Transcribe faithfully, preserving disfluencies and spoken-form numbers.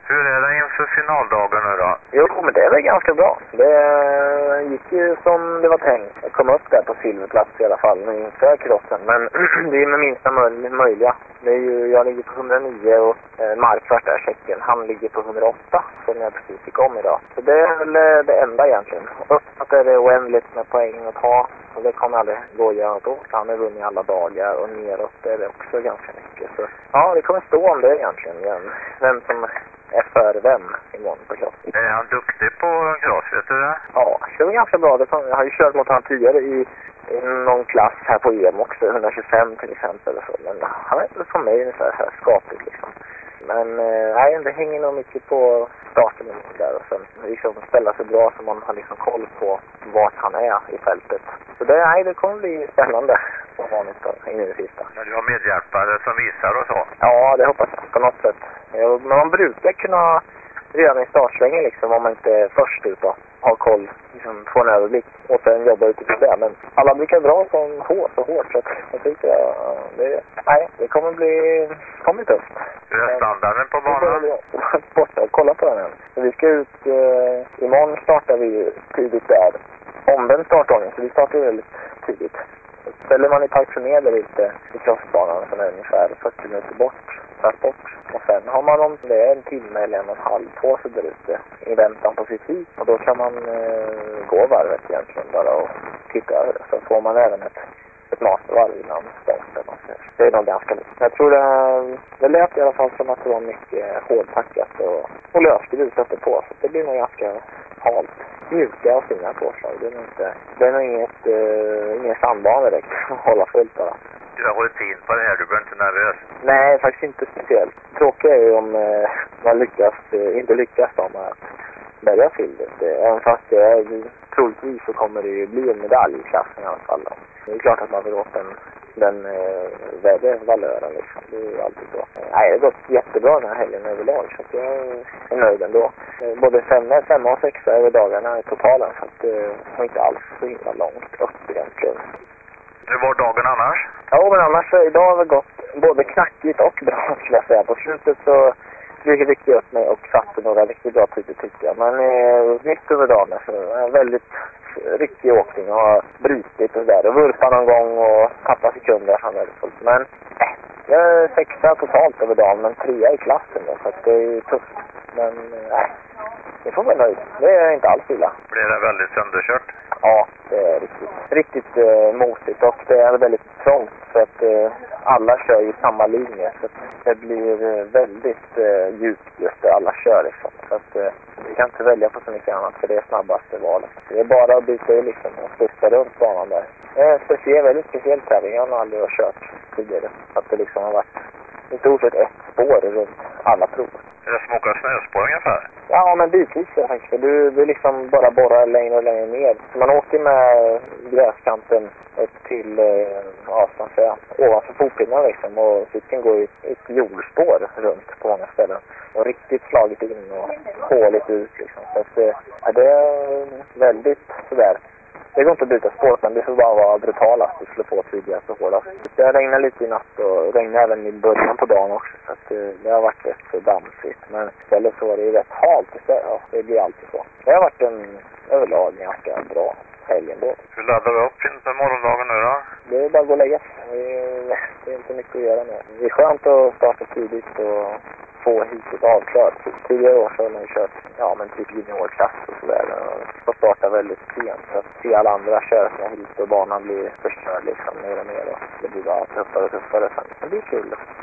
Hur är det inför finaldagen nu då? Jo, men det är väl ganska bra. Det gick ju som det var tänkt. Jag kom upp där på silverplats i alla fall inför crossen. Men det är med minsta möj- möjliga. Det är ju, jag ligger på hundranio och eh, Markvart där, Tjeckien. Han ligger på hundraåtta som jag precis fick om idag. Så det är väl eh, det enda egentligen. Uppåt är det oändligt med poäng att ha. Och det kommer aldrig gå att göra då. Han har vunnit alla dagar och neråt är det också ganska mycket. Så ja, det kommer stå om det egentligen. Vem, vem som är för vem imorgon på cross. Är han duktig på cross, vet du det? Ja, det var ganska bra. Det kom, jag har ju kört mot han tidigare i, i någon klass här på E M också. hundratjugofem till exempel. Eller så. Men han är inte som mig ungefär här skapligt liksom. Men eh, nej, det hänger nog mycket på starten där. Och sen liksom ställa sig bra så man har liksom koll på vart han är i fältet. Så det, nej, det kommer bli spännande som vanligt då, in i det sista. Men du har medhjälpare som visar och så? Ja, det hoppas jag på något sätt. Ja, men man brukar kunna redan i startsvängen liksom, om man inte är först ut och har koll, liksom få en överblick och sen jobba utifrån det. Men alla brukar dra som hårt och hårt så att jag tycker ja, det, nej, det kommer bli, kommer bli tufft. Hur är standarden på banan? Borta och kolla på den än. Så vi ska ut, eh, imorgon startar vi tidigt där. Omvänd startordning, så vi startar väldigt tidigt. Så ställer man i park för medel ute i crossbanan som är ungefär fyrtio minuter bort, transport. Och sen har man om det är en timme eller en och en halv på sig där ute i väntan på sitt tid. Och då kan man eh, gå varvet egentligen bara och titta över det. Så får man även ett, ett mastervarv innan starten. Det är nog ganska mycket. Jag tror det, det lät i alla fall som att det var mycket hårdpackat och, och lösgrus uppe på. Så det blir nog ganska halt. Mjuka och fina påslag. Det är nog inte, det är nog inget, uh, ingen sandbana direkt att hålla fullt bara. Du har rutin på det här, du blir inte nervös? Nej, faktiskt inte speciellt. Tråkigt är ju om uh, man lyckas, uh, inte lyckas om att bärga silvret. Även fast det är, troligtvis så kommer det ju bli en medalj i klassen i alla fall. Då. Det är klart att man vill åt den, den uh, värde valören liksom. Det är ju alltid så. Nej, det har gått jättebra den här helgen överlag så att jag är nöjd ändå. Både femma, femma och sexa över dagarna i totalen så att det var inte alls så himla långt upp egentligen. Hur var dagen annars? Ja, men annars idag har det gått både knackigt och bra skulle jag säga. På slutet så fick jag riktigt upp mig och satte några riktigt bra tider tycker jag. Men eh, mitt över dagen så är väldigt riktig åkning och har brutit och där. Och vurpar någon gång och tappar sekunder som värdefullt. Men äh, jag är sexa totalt över dagen men trea i klassen då, så att det är tufft. Men nej, äh, det får vara nöjd. Det är inte alls illa. Blir det väldigt sönderkört? Ja, det är riktigt, riktigt uh, mosigt och det är väldigt trångt så att uh, alla kör i samma linje så att det blir uh, väldigt uh, djupt just där alla kör liksom. Så att uh, vi kan inte välja på så mycket annat för det är snabbaste valet. Det är bara att byta i liksom och studsa runt banan där. Det är en speciell, väldigt speciell tävling. Jag har aldrig har kört tidigare. Så att det liksom har varit inte ordet ett spår runt alla prov. Är det som åka snöspår ungefär? Ja, men bitvis faktiskt. Du, du liksom bara borrar längre och längre ner. Så man åker med gräskanten upp till, ja, ska man säga, ovanför fotpinnen liksom. Och cykeln går i ett jordspår runt på många ställen. Och riktigt slagit in och håligt ut liksom. Så att, ja, det är väldigt sådär. Det går inte att byta spår, men det får bara vara brutalast. Du skulle få tidigare så hårdast. Det regnar lite i natt och regnar även i början på dagen också. Så att det, det har varit rätt så dammigt. Men istället så var det ju rätt halt istället. Ja, det blir alltid så. Det har varit en överlag ganska bra helg ändå. Hur laddar du upp inför morgondagen nu då? Det är bara att gå och lägga sig. Det är inte mycket att göra med. Det är skönt att starta tidigt och få hitet avklart. Tidigare år så har man kört, ja men typ juniorklass och sådär. Och starta väldigt sent så att se alla andra köra sina hit och banan blir förstörd liksom mer och mer. Och det blir bara tuffare och tuffare sen. Det blir kul.